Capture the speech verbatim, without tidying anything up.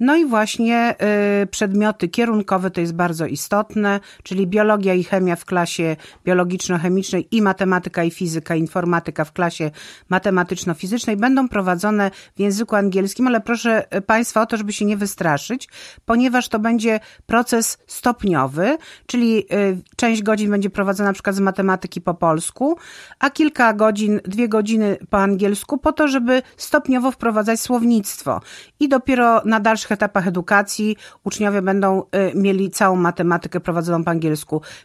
No i właśnie y, przedmioty kierunkowe to jest bardzo istotne, czyli biologia i chemia w klasie biologiczno-chemicznej i matematyka i fizyka, informatyka w klasie matematyczno-fizycznej będą prowadzone w języku angielskim, ale proszę Państwa o to, żeby się nie wystraszyć, ponieważ to będzie proces stopniowy, czyli y, część godzin będzie prowadzona na przykład z matematyki po polsku, a kilka godzin, dwie godziny po angielsku po to, żeby stopniowo wprowadzać słownictwo. I dopiero na dalszych etapach edukacji uczniowie będą y, mieli całą matematykę prowadzoną po angielsku.